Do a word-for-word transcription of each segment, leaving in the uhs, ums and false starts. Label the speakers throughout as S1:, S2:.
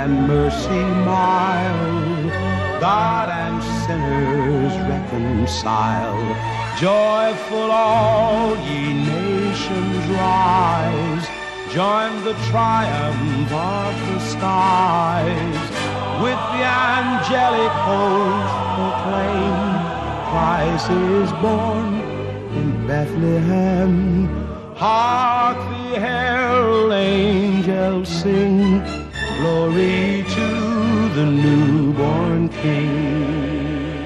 S1: and mercy mild, God and sinners reconcile. Joyful all ye nations rise, join the triumph of the skies. With the angelic host proclaim, Christ is born in Bethlehem. Hark the herald angels sing, glory to the newborn King.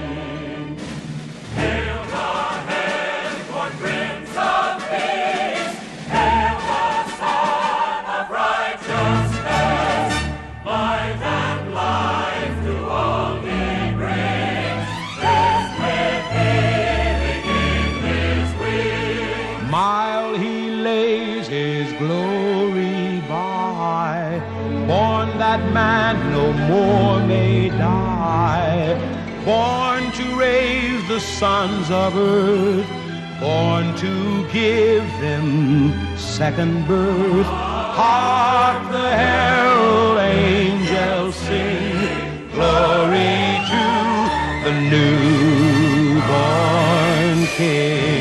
S2: Hail the heaven-born Prince of Peace, hail the Son of Righteousness, life and life to all he brings, rest with healing in his wings.
S1: Mile he lays his glory by, born that man no more may die, born to raise the sons of earth, born to give them second birth. Hark the herald angels sing, glory to the newborn King.